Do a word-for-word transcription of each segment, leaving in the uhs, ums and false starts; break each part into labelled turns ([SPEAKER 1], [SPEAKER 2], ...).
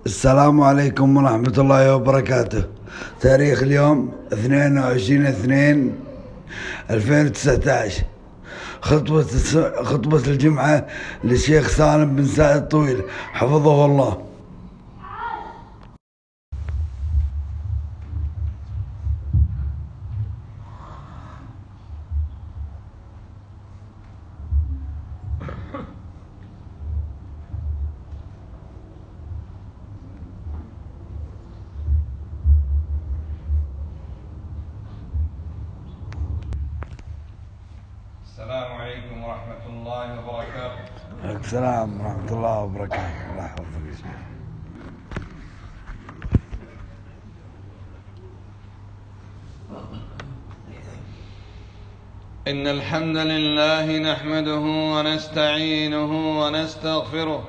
[SPEAKER 1] السلام عليكم ورحمة الله وبركاته. تاريخ اليوم اثنين وعشرين اثنين ألفين وتسعة عشر. خطبة خطبة الجمعة للشيخ سالم بن سعد الطويل حفظه الله.
[SPEAKER 2] السلام عليكم ورحمة الله وبركاته.
[SPEAKER 1] عليكم السلام ورحمة الله وبركاته. الله يحفظك يا شيخ.
[SPEAKER 2] إن الحمد لله نحمده ونستعينه ونستغفره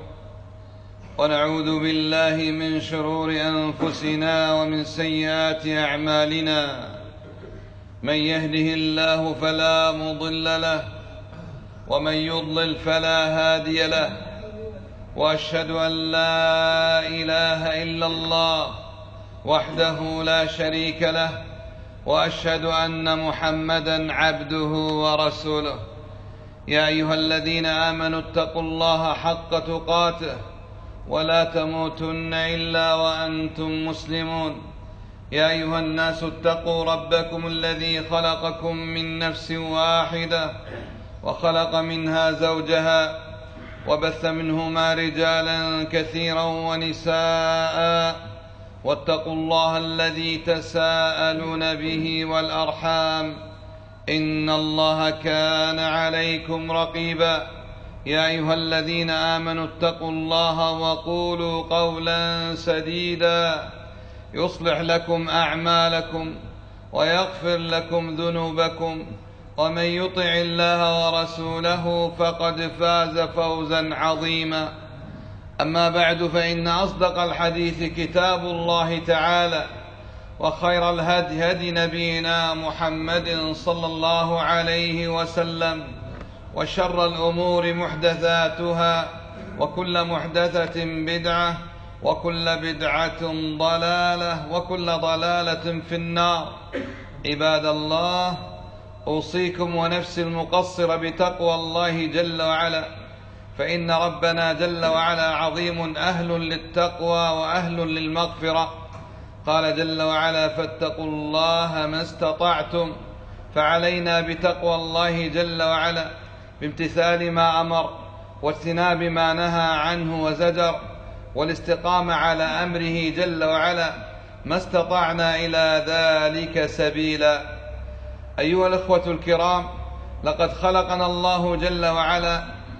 [SPEAKER 2] ونعوذ بالله من شرور أنفسنا ومن سيئات أعمالنا. من يهده الله فلا مضل له ومن يضلل فلا هادي له، وأشهد أن لا إله إلا الله وحده لا شريك له، وأشهد أن محمدًا عبده ورسوله. يا أيها الذين آمنوا اتقوا الله حق تقاته ولا تموتن إلا وأنتم مسلمون. يا أيها الناس اتقوا ربكم الذي خلقكم من نفس واحدة وخلق منها زوجها وبث منهما رجالا كثيرا ونساء، واتقوا الله الذي تساءلون به والأرحام إن الله كان عليكم رقيبا. يا أيها الذين آمنوا اتقوا الله وقولوا قولا سديدا يصلح لكم أعمالكم ويغفر لكم ذنوبكم، ومن يطع الله ورسوله فقد فاز فوزا عظيما. أما بعد، فإن أصدق الحديث كتاب الله تعالى، وخير الهدي هدي نبينا محمد صلى الله عليه وسلم، وشر الأمور محدثاتها، وكل محدثة بدعة، وكل بدعة ضلالة، وكل ضلالة في النار. عباد الله، أوصيكم ونفسي المقصر بتقوى الله جل وعلا، فإن ربنا جل وعلا عظيم أهل للتقوى وأهل للمغفرة. قال جل وعلا: فاتقوا الله ما استطعتم. فعلينا بتقوى الله جل وعلا بامتثال ما أمر واجتناب ما نهى عنه وزجر، والاستقامة على أمره جل وعلا ما استطعنا إلى ذلك سبيلا. أيها الأخوة الكرام، لقد خلقنا الله جل وعلا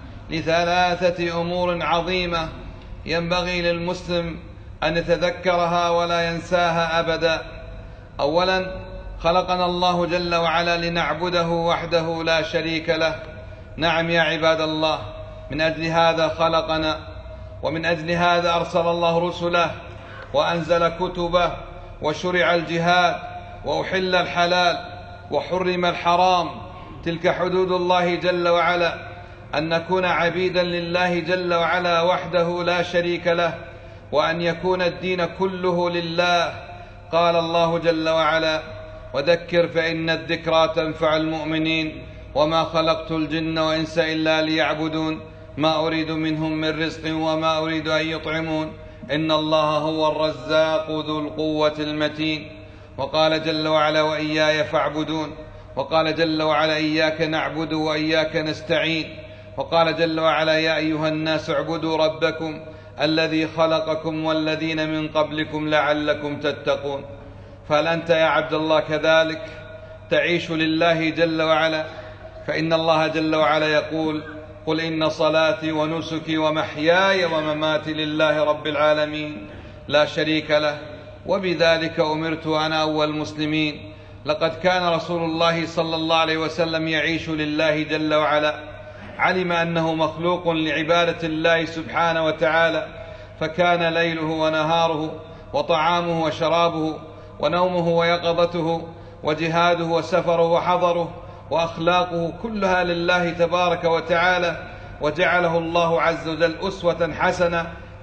[SPEAKER 2] لثلاثة أمور عظيمة ينبغي للمسلم أن يتذكرها ولا ينساها أبدا. أولا، خلقنا الله جل وعلا لنعبده وحده لا شريك له. نعم يا عباد الله، من أجل هذا خلقنا، ومن أجل هذا أرسل الله رسله وأنزل كتبه، وشرع الجهاد، وأحل الحلال، وحرم الحرام. تلك حدود الله جل وعلا، أن نكون عبيدا لله جل وعلا وحده لا شريك له، وأن يكون الدين كله لله. قال الله جل وعلا: وذكر فإن الذكرى تنفع المؤمنين، وما خلقت الجن والإنس إلا ليعبدون، ما أريد منهم من رزق وما أريد أن يطعمون، إن الله هو الرزاق ذو القوة المتين. وقال جل وعلا: وإياي فاعبدون. وقال جل وعلا: إياك نعبد وإياك نستعين. وقال جل وعلا: يا أيها الناس اعبدوا ربكم الذي خلقكم والذين من قبلكم لعلكم تتقون. فهل أنت يا عبد الله كذلك تعيش لله جل وعلا؟ فإن الله جل وعلا يقول: قل إن صلاتي ونسكي ومحياي ومماتي لله رب العالمين لا شريك له، وبذلك أمرت أنا أول المسلمين. لقد كان رسول الله صلى الله عليه وسلم يعيش لله جل وعلا، علم أنه مخلوق لعبادة الله سبحانه وتعالى، فكان ليله ونهاره، وطعامه وشرابه، ونومه ويقظته، وجهاده وسفره وحضره، وأخلاقه كلها لله تبارك وتعالى. وجعله الله عز وجل أسوة حسنة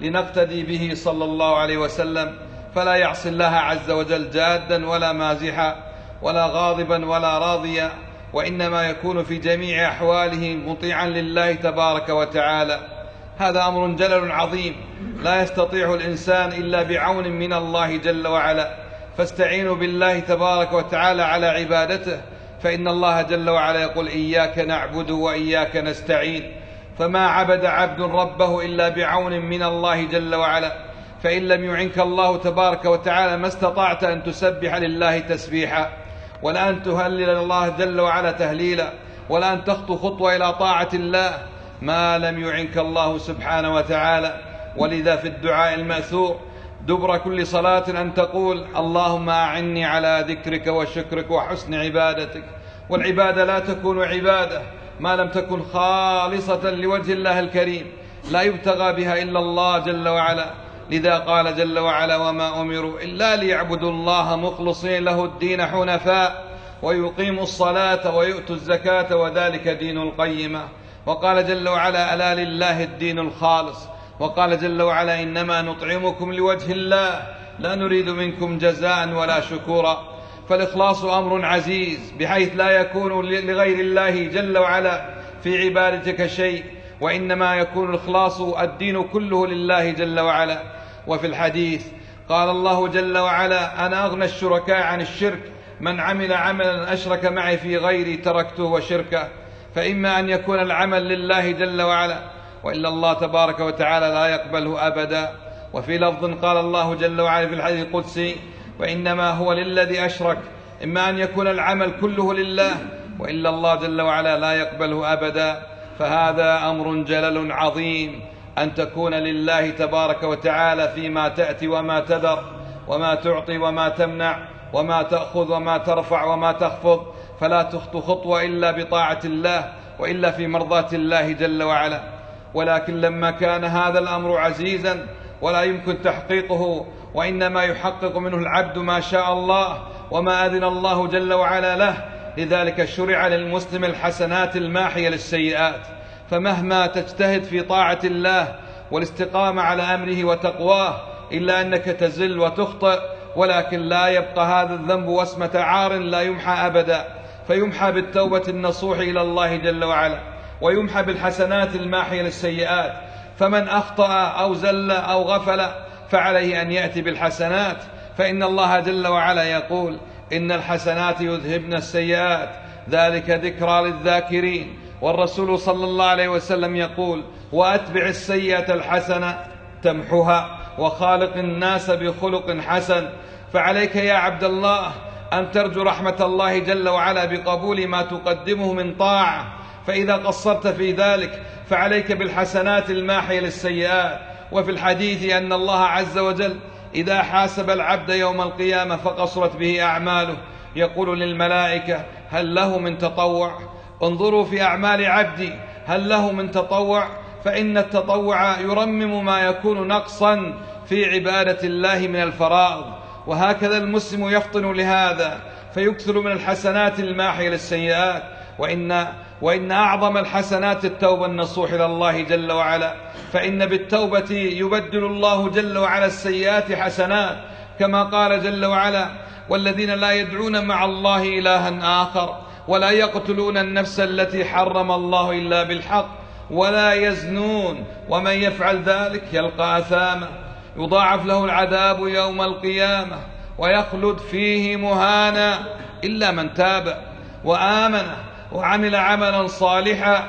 [SPEAKER 2] لنقتدي به صلى الله عليه وسلم، فلا يعصي الله عز وجل جادا ولا مازحا ولا غاضبا ولا راضيا، وإنما يكون في جميع أحواله مطيعا لله تبارك وتعالى. هذا أمر جلل عظيم لا يستطيع الإنسان إلا بعون من الله جل وعلا، فاستعينوا بالله تبارك وتعالى على عبادته، فإن الله جل وعلا يقول: إياك نعبد وإياك نستعين. فما عبد عبد ربه إلا بعون من الله جل وعلا، فإن لم يعنك الله تبارك وتعالى ما استطعت أن تسبح لله تسبيحا، ولا أن تهلل الله جل وعلا تهليلا، ولا أن تخطو خطوة إلى طاعة الله ما لم يعنك الله سبحانه وتعالى. ولذا في الدعاء المأثور دبر كل صلاة أن تقول: اللهم أعني على ذكرك وشكرك وحسن عبادتك. والعبادة لا تكون عبادة ما لم تكن خالصة لوجه الله الكريم، لا يبتغى بها إلا الله جل وعلا. لذا قال جل وعلا: وما أمروا إلا ليعبدوا الله مخلصين له الدين حنفاء ويقيموا الصلاة ويؤتوا الزكاة وذلك دين القيمة. وقال جل وعلا: ألا لله الدين الخالص. وقال جل وعلا: إنما نطعمكم لوجه الله لا نريد منكم جزاء ولا شكورا. فالإخلاص أمر عزيز بحيث لا يكون لغير الله جل وعلا في عبادتك شيء، وإنما يكون الإخلاص الدين كله لله جل وعلا. وفي الحديث قال الله جل وعلا: أنا أغنى الشركاء عن الشرك، من عمل عملا أشرك معي في غيري تركته وشركه. فإما أن يكون العمل لله جل وعلا، وإلا الله تبارك وتعالى لا يقبله أبدا. وفي لفظ قال الله جل وعلا في الحديث القدسي: وإنما هو للذي أشرك. إما أن يكون العمل كله لله، وإلا الله جل وعلا لا يقبله أبدا. فهذا أمر جلل عظيم أن تكون لله تبارك وتعالى فيما تأتي وما تذر، وما تعطي وما تمنع، وما تأخذ وما ترفع وما تخفض، فلا تخطو خطوة إلا بطاعة الله وإلا في مرضاة الله جل وعلا. ولكن لما كان هذا الأمر عزيزا ولا يمكن تحقيقه، وإنما يحقق منه العبد ما شاء الله وما أذن الله جل وعلا له، لذلك شرع للمسلم الحسنات الماحية للسيئات. فمهما تجتهد في طاعة الله والاستقامة على أمره وتقواه إلا أنك تزل وتخطئ، ولكن لا يبقى هذا الذنب واسمة عار لا يمحى أبدا، فيمحى بالتوبة النصوح إلى الله جل وعلا، ويمحى بالحسنات الماحية للسيئات. فمن أخطأ أو زل أو غفل فعليه أن يأتي بالحسنات، فإن الله جل وعلا يقول: إن الحسنات يذهبن السيئات ذلك ذكرى للذاكرين. والرسول صلى الله عليه وسلم يقول: وأتبع السيئة الحسنة تمحها وخالق الناس بخلق حسن. فعليك يا عبد الله أن ترجو رحمة الله جل وعلا بقبول ما تقدمه من طاعة، فإذا قصرت في ذلك فعليك بالحسنات الماحية للسيئات. وفي الحديث أن الله عز وجل إذا حاسب العبد يوم القيامة فقصرت به أعماله يقول للملائكة: هل له من تطوع؟ انظروا في أعمال عبدي هل له من تطوع؟ فإن التطوع يرمم ما يكون نقصا في عبادة الله من الفرائض. وهكذا المسلم يفطن لهذا فيكثر من الحسنات الماحية للسيئات. وإن, وإن أعظم الحسنات التوبة النصوح إلى الله جل وعلا، فإن بالتوبة يبدل الله جل وعلا السيئات حسنات، كما قال جل وعلا: والذين لا يدعون مع الله إلها آخر ولا يقتلون النفس التي حرم الله إلا بالحق ولا يزنون ومن يفعل ذلك يلقى أثاما يضاعف له العذاب يوم القيامة ويخلد فيه مهانا إلا من تاب وآمن وعمل عملا صالحا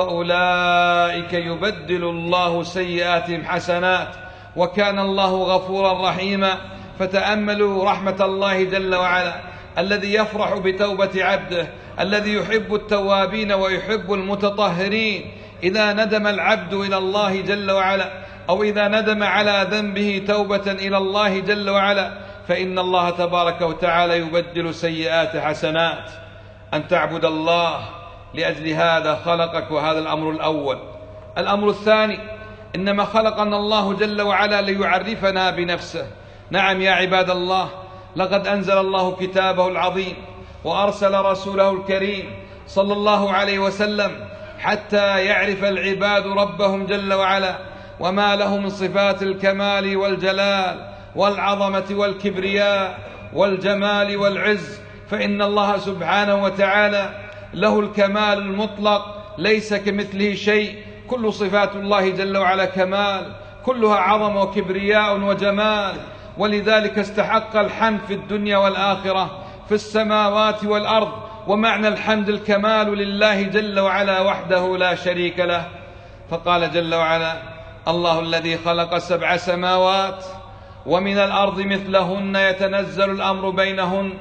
[SPEAKER 2] فأولئك يبدل الله سيئاتهم حسنات وكان الله غفورا رحيما. فتأملوا رحمة الله جل وعلا الذي يفرح بتوبة عبده، الذي يحب التوابين ويحب المتطهرين. إذا ندم العبد إلى الله جل وعلا أو إذا ندم على ذنبه توبة إلى الله جل وعلا فإن الله تبارك وتعالى يبدل سيئات حسنات. أن تعبد الله، لأجل هذا خلقك، وهذا الأمر الأول. الأمر الثاني: إنما خلقنا الله جل وعلا ليعرفنا بنفسه. نعم يا عباد الله، لقد أنزل الله كتابه العظيم وأرسل رسوله الكريم صلى الله عليه وسلم حتى يعرف العباد ربهم جل وعلا، وما له من صفات الكمال والجلال والعظمة والكبرياء والجمال والعز، فإن الله سبحانه وتعالى له الكمال المطلق ليس كمثله شيء. كل صفات الله جل وعلا كمال، كلها عظمة وكبرياء وجمال، ولذلك استحق الحمد في الدنيا والآخرة في السماوات والأرض. ومعنى الحمد الكمال لله جل وعلا وحده لا شريك له. فقال جل وعلا: الله الذي خلق سبع سماوات ومن الأرض مثلهن يتنزل الأمر بينهن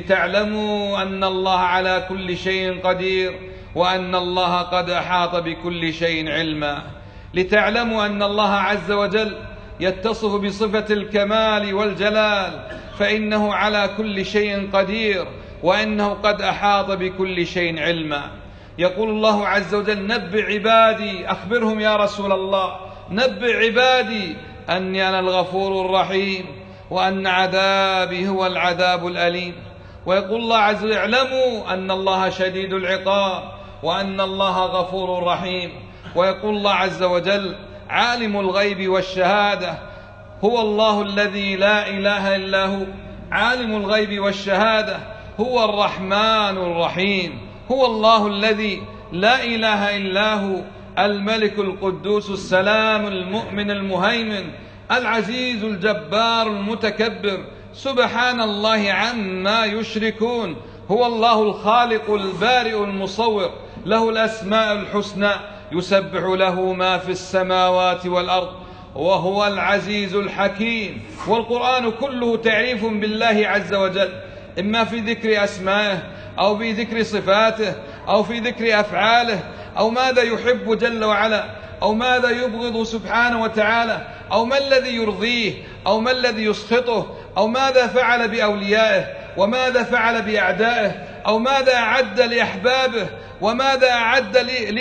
[SPEAKER 2] لتعلموا أن الله على كل شيء قدير وأن الله قد أحاط بكل شيء علما. لتعلموا أن الله عز وجل يتصف بصفة الكمال والجلال، فإنه على كل شيء قدير وأنه قد أحاط بكل شيء علما. يقول الله عز وجل: نبئ عبادي، أخبرهم يا رسول الله، نبئ عبادي أني أنا الغفور الرحيم وأن عذابي هو العذاب الأليم. ويقول الله عز وجل: اعلموا أن الله شديد العقاب وأن الله غفور رحيم. ويقول الله عز وجل: عالم الغيب والشهادة هو الله الذي لا إله إلا هو، عالم الغيب والشهادة هو الرحمن الرحيم، هو الله الذي لا إله إلا هو، الملك القدوس السلام المؤمن المهيمن العزيز الجبار المتكبر، سبحان الله عما يشركون. هو الله الخالق البارئ المصور، له الأسماء الحسنى، يسبح له ما في السماوات والأرض، وهو العزيز الحكيم. والقرآن كله تعريف بالله عز وجل، إما في ذكر أسمائه أو في ذكر صفاته أو في ذكر أفعاله، أو ماذا يحب جل وعلا أو ماذا يبغض سبحانه وتعالى، أو ما الذي يرضيه أو ما الذي يسخطه، أو ماذا فعل بأوليائه وماذا فعل بأعدائه، أو ماذا أعد لأحبابه وماذا أعد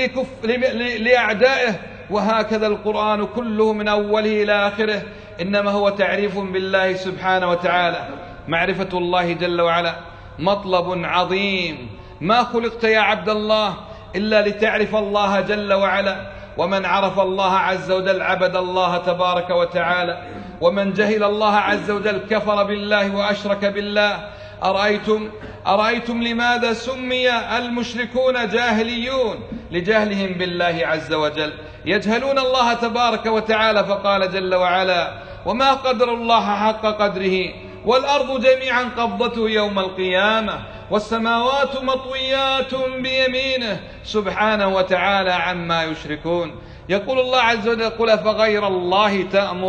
[SPEAKER 2] لأعدائه. وهكذا القرآن كله من أوله إلى آخره إنما هو تعريف بالله سبحانه وتعالى. معرفة الله جل وعلا مطلب عظيم. ما خلقت يا عبد الله إلا لتعرف الله جل وعلا، ومن عرف الله عز وجل عبد الله تبارك وتعالى، ومن جهل الله عز وجل كفر بالله وأشرك بالله. أرأيتم, أرأيتم لماذا سمي المشركون جاهليون؟ لجهلهم بالله عز وجل، يجهلون الله تبارك وتعالى. فقال جل وعلا: وما قدر الله حق قدره والأرض جميعا قبضته يوم القيامة والسماوات مطويات بيمينه سبحانه وتعالى عما يشركون. يقول الله عز وجل: قل أفغير الله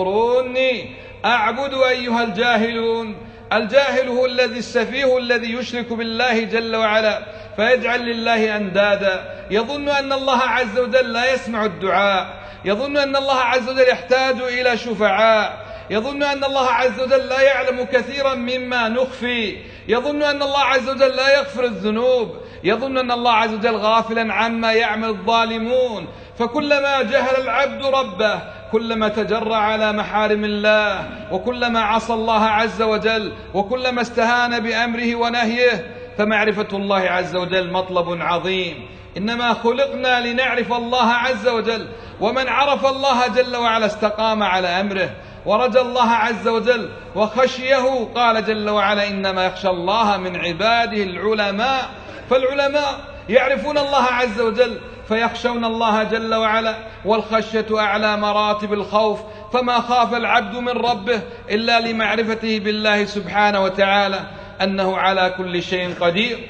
[SPEAKER 2] تأمروني أعبد أيها الجاهلون. الجاهل هو الذي السفيه الذي يشرك بالله جل وعلا فيجعل لله أندادا، يظن أن الله عز وجل لا يسمع الدعاء، يظن أن الله عز وجل يحتاج إلى شفعاء، يظن أن الله عز وجل لا يعلم كثيرا مما نخفي، يظن أن الله عز وجل لا يغفر الذنوب، يظن أن الله عز وجل غافلا عما يعمل الظالمون. فكلما جهل العبد ربه كلما تجرع على محارم الله، وكلما عصى الله عز وجل، وكلما استهان بأمره ونهيه. فمعرفة الله عز وجل مطلب عظيم. إنما خلقنا لنعرف الله عز وجل، ومن عرف الله جل وعلا استقام على أمره ورجى الله عز وجل وخشيه. قال جل وعلا: إنما يخشى الله من عباده العلماء. فالعلماء يعرفون الله عز وجل فيخشون الله جل وعلا، والخشية أعلى مراتب الخوف. فما خاف العبد من ربه إلا لمعرفته بالله سبحانه وتعالى أنه على كل شيء قدير،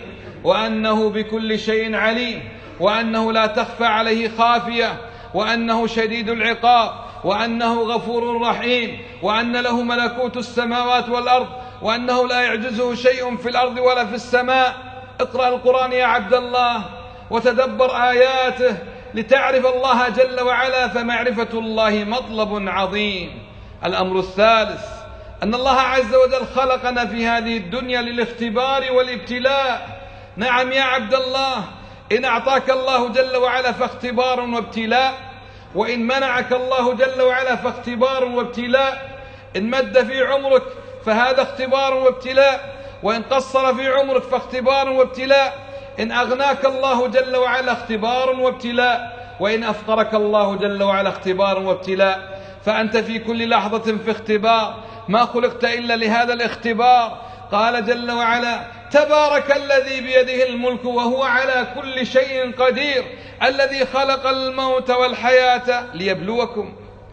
[SPEAKER 2] وأنه بكل شيء عليم، وأنه لا تخفى عليه خافية، وأنه شديد العقاب، وأنه غفور رحيم، وأن له ملكوت السماوات والأرض، وأنه لا يعجزه شيء في الأرض ولا في السماء. اقرأ القرآن يا عبد الله وتدبر آياته لتعرف الله جل وعلا، فمعرفة الله مطلب عظيم. الأمر الثالث أن الله عز وجل خلقنا في هذه الدنيا للاختبار والابتلاء. نعم يا عبد الله، إن أعطاك الله جل وعلا فاختبار وابتلاء، وإن منعك الله جل وعلا فاختبار وابتلاء. إن مد في عمرك فهذا اختبار وابتلاء، وإن قصر في عمرك فاختبار وابتلاء. إن أغناك الله جل وعلا اختبار وابتلاء، وإن أفقرك الله جل وعلا اختبار وابتلاء، فأنت في كل لحظة في اختبار، ما خلقت إلا لهذا الاختبار. قال جل وعلا: تبارك الذي بيده الملك وهو على كل شيء قدير، الذي خلق الموت والحياة ليبلوكم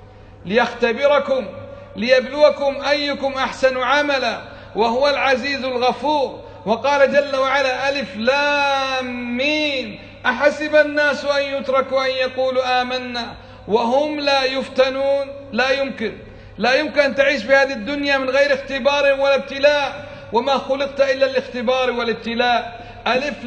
[SPEAKER 2] ليختبركم ليبلوكم أيكم أحسن عملا وهو العزيز الغفور. وقال جل وعلا: ألف لام ميم، أحسب الناس أن يتركوا أن يقولوا آمنا وهم لا يفتنون. لا يمكن لا يمكن أن تعيش في هذه الدنيا من غير اختبار ولا ابتلاء، وما خلقت إلا الاختبار والابتلاء. ألف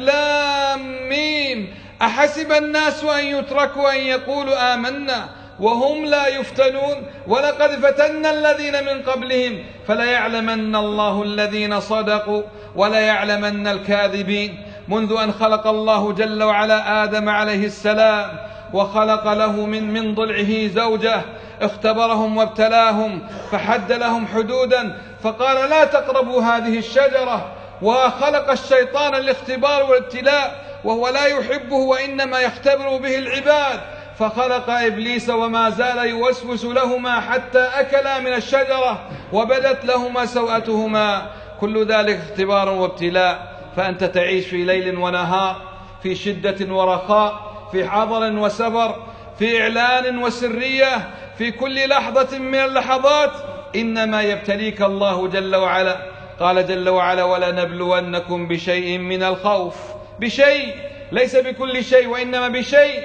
[SPEAKER 2] لام ميم، أحسب الناس أن يتركوا أن يقولوا آمنا وهم لا يفتنون، ولقد فتنا الذين من قبلهم فليعلمن الله الذين صدقوا وليعلمن الكاذبين. منذ أن خلق الله جل وعلا آدم عليه السلام وخلق له من من ضلعه زوجه، اختبرهم وابتلاهم، فحد لهم حدودا، فقال: لا تقربوا هذه الشجرة. وخلق الشيطان الاختبار والابتلاء، وهو لا يحبه وإنما يختبر به العباد، فخلق إبليس وما زال يوسوس لهما حتى أكلا من الشجرة وبدت لهما سوءتهما. كل ذلك اختبار وابتلاء. فأنت تعيش في ليل ونهار، في شدة ورخاء، في حضر وسفر، في إعلان وسرية، في كل لحظة من اللحظات إنما يبتليك الله جل وعلا. قال جل وعلا: ولنبلونكم بشيء من الخوف. بشيء، ليس بكل شيء وإنما بشيء.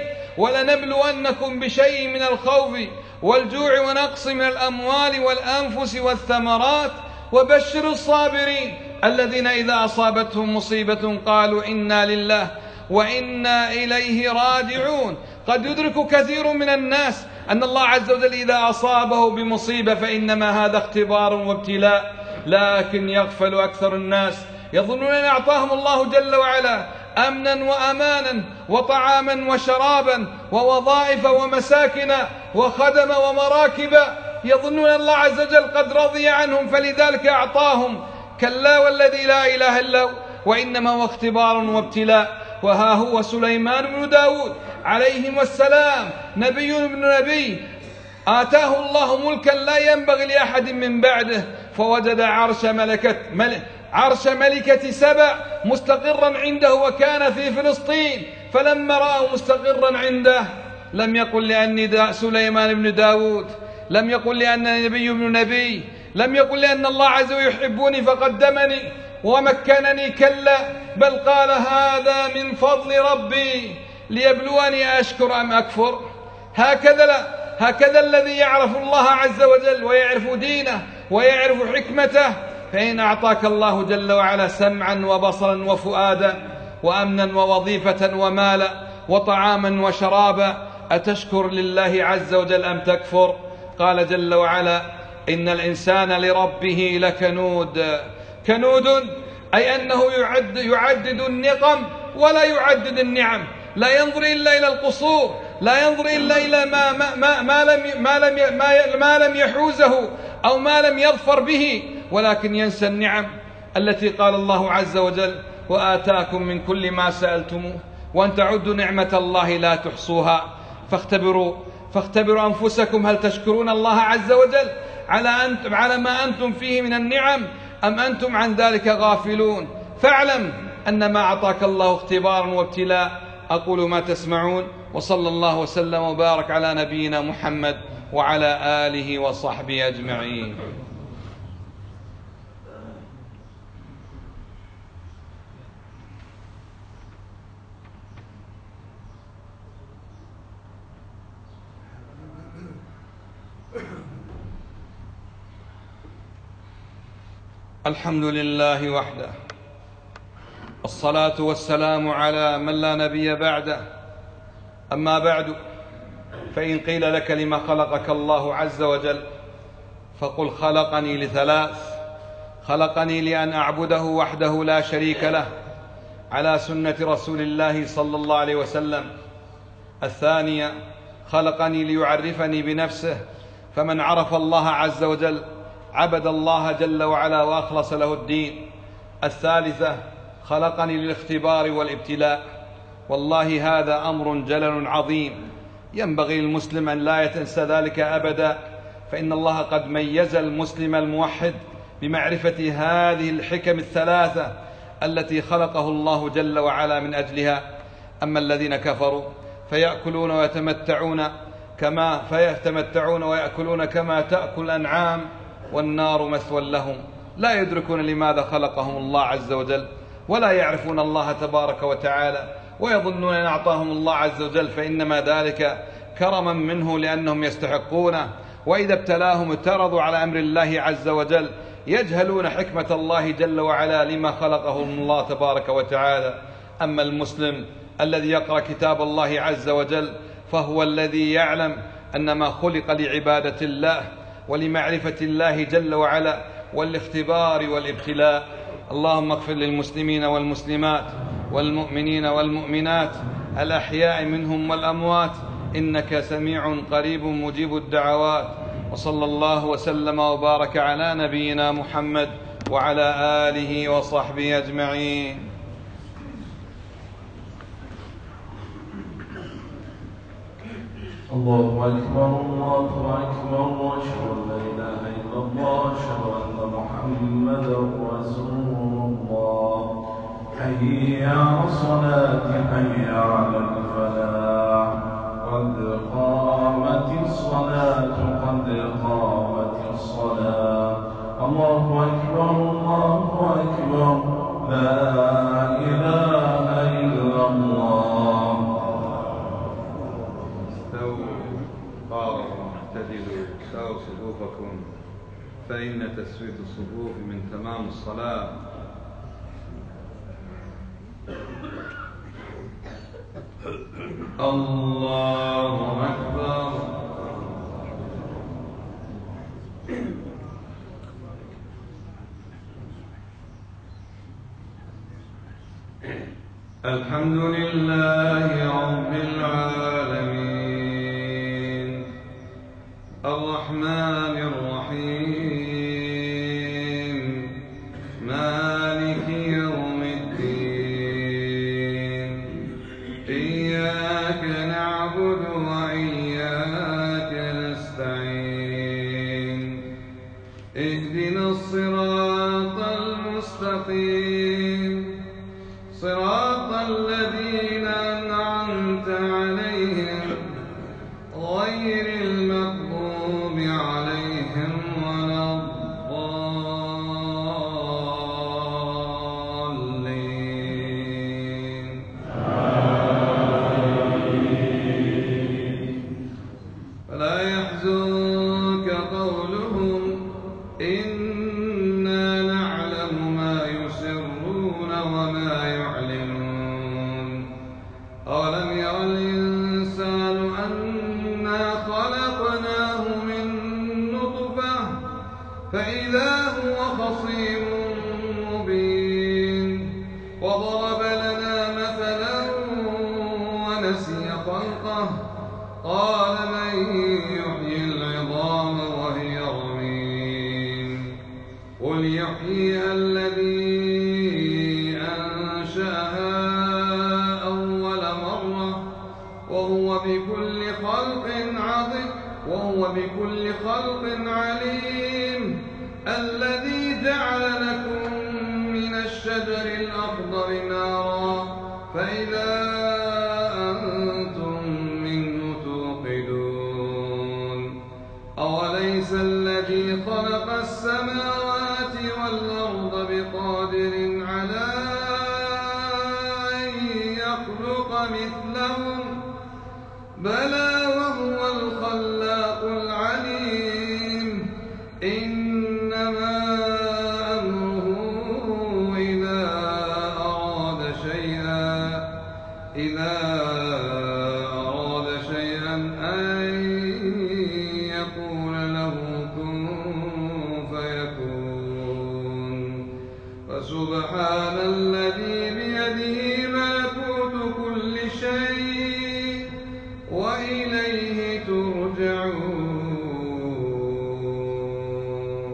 [SPEAKER 2] ولنبلونكم بشيء من الخوف والجوع ونقص من الأموال والأنفس والثمرات وبشر الصابرين الذين إذا أصابتهم مصيبة قالوا إنا لله وإنا إليه راجعون. قد يدرك كثير من الناس أن الله عز وجل إذا أصابه بمصيبة فإنما هذا اختبار وابتلاء، لكن يغفل أكثر الناس، يظنون أن أعطاهم الله جل وعلا أمنا وأمانا وطعاما وشرابا ووظائف ومساكن وخدم ومراكب، يظنون الله عز وجل قد رضي عنهم فلذلك أعطاهم. كلا والذي لا إله إلا هو، وإنما هو اختبار وابتلاء. وها هو سليمان بن داود عليهم السلام، نبي ابن نبي، آتاه الله ملكا لا ينبغي لأحد من بعده، فوجد عرش ملكة ملك عرش ملكة سبع مستقرا عنده، وكان في فلسطين. فلما رأى مستقرا عنده لم يقل لأني دا سليمان بن داود، لم يقل لأنني نبي ابن نبي، لم يقل لأن الله عز وجل يحبني فقدمني ومكنني، كلا، بل قال: هذا من فضل ربي ليبلوني أشكر أم أكفر. هكذا لا هكذا الذي يعرف الله عز وجل ويعرف دينه ويعرف حكمته. فإن أعطاك الله جل وعلا سمعا وبصرا وفؤادا وأمنا ووظيفة ومالا وطعاما وشرابا، أتشكر لله عز وجل أم تكفر؟ قال جل وعلا: إن الإنسان لربه لكنود. كنود أي أنه يعد يعدد النقم ولا يعدد النعم، لا ينظر إلا إلى القصور، لا ينظر إلا إلى ما, ما, ما, ما, لم, ما, لم, ما, ما لم يحوزه أو ما لم يظفر به، ولكن ينسى النعم التي قال الله عز وجل: وآتاكم من كل ما سألتموه وأن تعدوا نعمة الله لا تحصوها. فاختبروا فاختبروا أنفسكم، هل تشكرون الله عز وجل على, أنت على ما أنتم فيه من النعم أم أنتم عن ذلك غافلون؟ فاعلم أن ما أعطاك الله اختبارا وابتلاء. أقول ما تسمعون، وصلى الله وسلم وبارك على نبينا محمد وعلى آله وصحبه أجمعين. الحمد لله وحده، والصلاة والسلام على من لا نبي بعده. أما بعد، فإن قيل لك لما خلقك الله عز وجل فقل: خلقني لثلاث. خلقني لأن أعبده وحده لا شريك له على سنة رسول الله صلى الله عليه وسلم. الثانية: خلقني ليعرفني بنفسه، فمن عرف الله عز وجل عبد الله جل وعلا وأخلص له الدين. الثالثة: خلقني للاختبار والابتلاء. والله هذا أمر جلل عظيم، ينبغي للمسلم أن لا يتنسى ذلك أبدا، فإن الله قد ميز المسلم الموحد بمعرفة هذه الحكم الثلاثة التي خلقه الله جل وعلا من أجلها. أما الذين كفروا فيأكلون ويتمتعون كما فيتمتعون ويأكلون كما تأكل الأنعام والنار مثوى لهم، لا يدركون لماذا خلقهم الله عز وجل، ولا يعرفون الله تبارك وتعالى، ويظنون أن أعطاهم الله عز وجل فإنما ذلك كرما منه لأنهم يستحقونه، وإذا ابتلاهم اعترضوا على أمر الله عز وجل، يجهلون حكمة الله جل وعلا لما خلقهم الله تبارك وتعالى. أما المسلم الذي يقرأ كتاب الله عز وجل فهو الذي يعلم أن ما خلق لعبادة الله ولمعرفة الله جل وعلا والاختبار والابتلاء. اللهم اغفر للمسلمين والمسلمات والمؤمنين والمؤمنات الأحياء منهم والأموات، إنك سميع قريب مجيب الدعوات. وصلى الله وسلم وبارك على نبينا محمد وعلى آله وصحبه أجمعين.
[SPEAKER 3] الله أكبر الله أكبر، أشهد أن لا إله إلا الله، أشهد أن محمدا رسول الله. حي على الصلاة، حي على الفلاح، قد قامت الصلاة، قد قامت الصلاة. الله أكبر الله أكبر، لا إله إلا الله.
[SPEAKER 2] قاربوا اعتدلوا ساووا صفوفكم، فإن تسوية الصفوف من تمام الصلاة. الله أكبر. الحمد لله رب العالمين، الرحمن الرحيم، مالك يوم الدين، إياك نعبد وإياك نستعين، اهدنا الصراط المستقيم، صراط الذين أنعمت عليهم غير المغضوب عليهم ولا الضالين. فلا يحزنك قولهم، إنا نعلم ما يسرون وما يعلنون. أولم ير الإنسان أنا خلقناه من نطفة فإذا هو خصيم مبين. وضرب لنا مثلا ونسي خلقه، قال من يحيي العظام وهي رميم. قل يحييها الذي أنشأها أول مرة وهو بكل خلق عظيم وهو بكل خلق عليم. الذي جعل لكم من الشجر الأخضر نارا فإذا أنتم منه توقدون. أوليس الذي خلق السماوات والأرض بقادر على أن يخلق مثلهم؟ بلى وهو الخلاق العليم. إنما أمره إذا أراد شيئا إذا أراد شيئا أن يقول له كن فيكون. فسبحان الذي بيده ملكوت كل شيء وإليه ترجعون.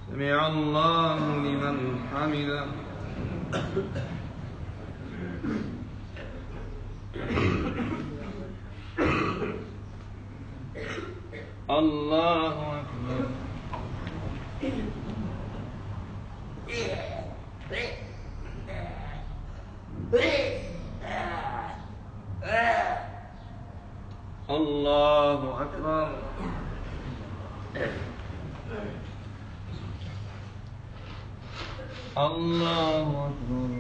[SPEAKER 2] سمع الله لمن حمده. الله أكبر. الله أكبر. الله أكبر.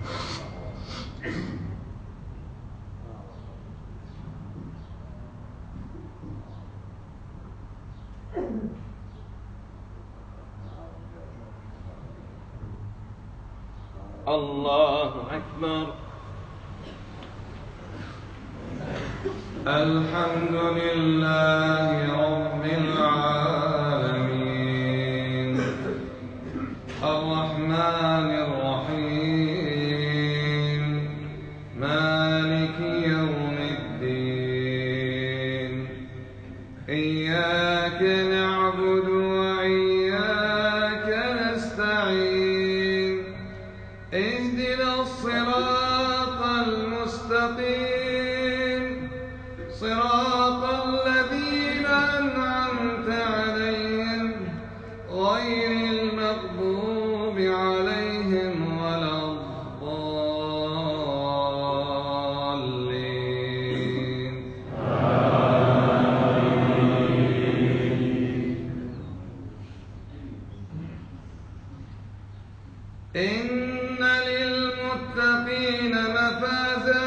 [SPEAKER 2] الله أكبر. الحمد لله رب العالمين الرحمن الرحيم مالك يوم الدين إياك نعبد وإياك نستعين اهدنا الصراط المستقيم صراط الذين أنعمت عليهم غير المغضوب عليهم ولا الضالين. إن للمتقين مفازا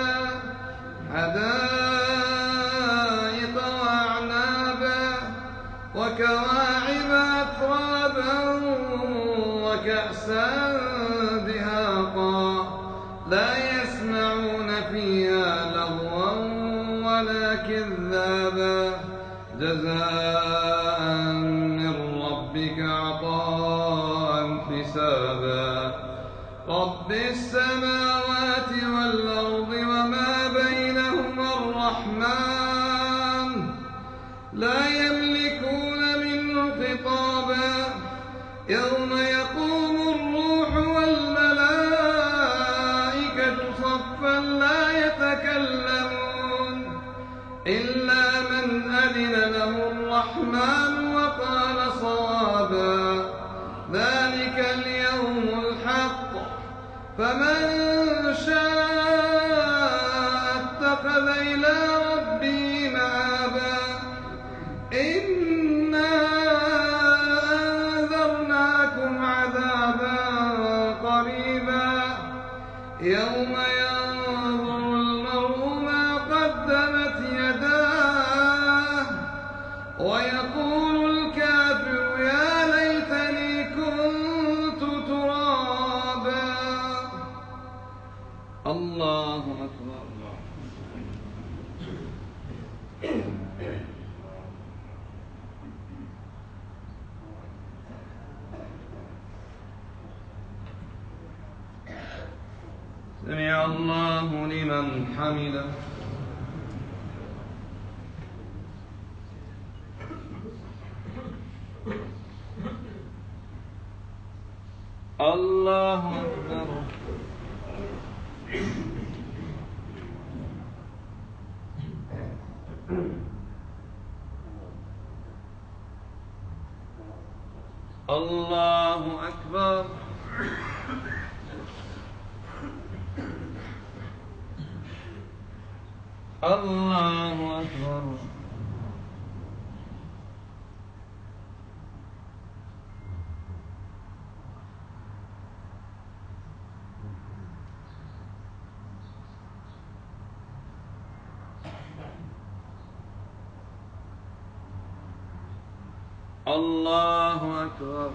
[SPEAKER 2] حدائق وأعنابا وكواعب أترابا وكأسا دهاقا لا يسمعون فيها لغوا ولا كذابا جزاء من ربك عطاء حسابا. رب السماوات والأرض وما بينهما الرحمن لا يملكون منه خطابا يوم يقوم الروح والملائكة صفا لا يتكلمون إلا من أذن له الرحمن وقال صوابا. ذلك اليوم الحق فمن شاء اتخذ إلى ربه مآبا. إنا أنذرناكم عذابا قريبا يوم ينظر المرء ما قدمت يداه ويقول الكافر يا ليتني كنت ترابا. الله أكبر. سمع الله لمن حمده. الله أكبر. الله أكبر. الله أكبر. الله أكبر.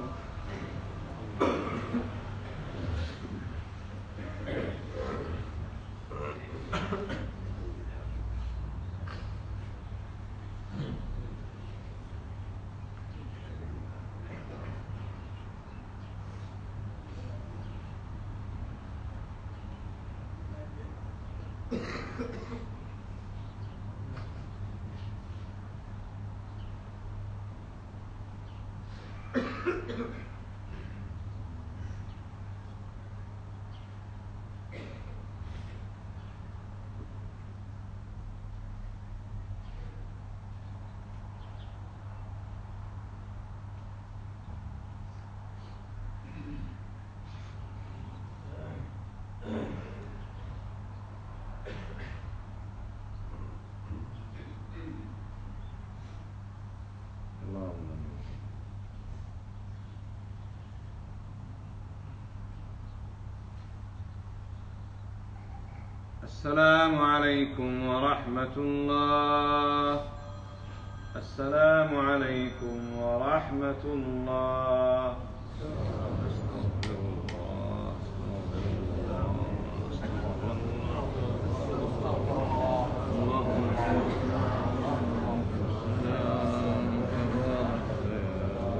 [SPEAKER 2] السلام عليكم ورحمة الله. السلام عليكم ورحمة الله.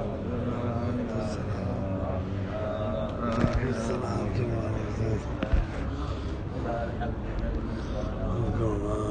[SPEAKER 1] السلام عليكم.